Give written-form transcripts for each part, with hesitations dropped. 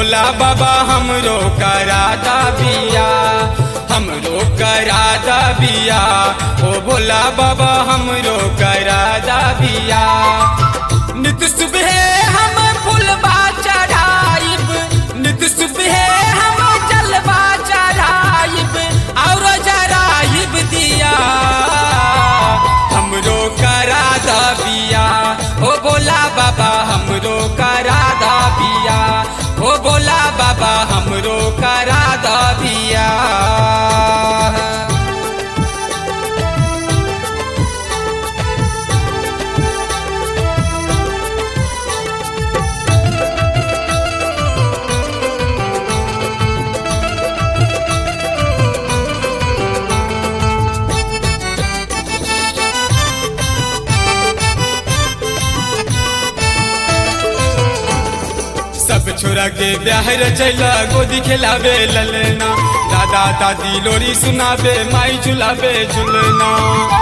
भोला बाबा हमरो करादा बिया, हमरो करादा बिया। ओ भोला बाबा हमरो करादा बिया। नित सुबह हम फुलबा चढ़ाइब, नित सुबह हम जलवा चढ़ाइब और जराइब दिया। हमरो करादा बिया, ओ भोला बाबा हमरो करादा बिया। ओ भोला बाबा हमरो करादा बिया। सब छोरा के ब्याह रचैला, गोदी खिलावे ललना, दादा दादी लोरी सुनावे, माई झुलावे झुलना।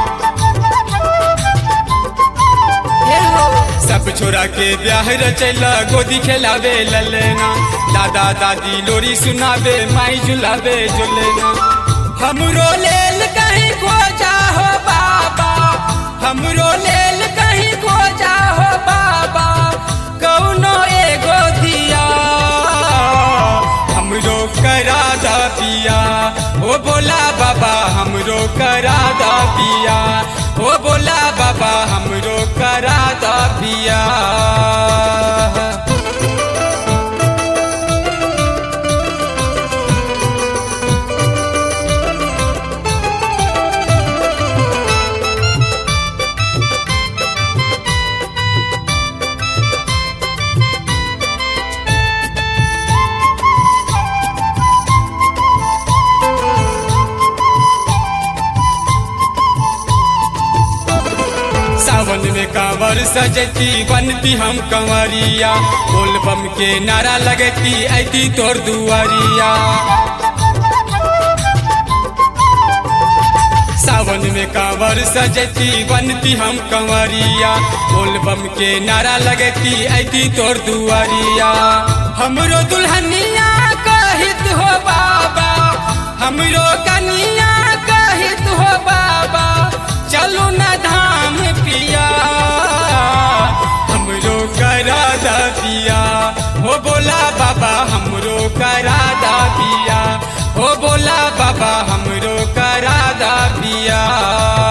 सब छोरा के ब्याह रचैला, गोदी खिलावे ललना, दादा दादी लोरी सुनावे, माई झुलावे झुलना। हमरो लेल कहीं खोजा हो बाबा, हमरो लेल कहीं खोजा हो बाबा, कौनो एगो दिया। हमरो करादा बिया, ओ भोला बाबा हमरो करादा बिया। ओ भोला बाबा हमरो करादा बिया। सावन में कांवर सजती, बनती हम कंवरिया, बोल बम के नारा लगती, ऐती तोर दुआरिया। सावन में कांवर सजती, बनती हम कंवरिया, बोल बम के नारा लगती, ऐती तोर दुआरिया। हमरो दुल्हनिया कहित हो बाबा, हमरो कनिया कहित हो बाबा, चलो न धाम पिया। हमरो करादा बिया, हो बोला बाबा हमरो करादा बिया। हो बोला बाबा हमरो करादा बिया।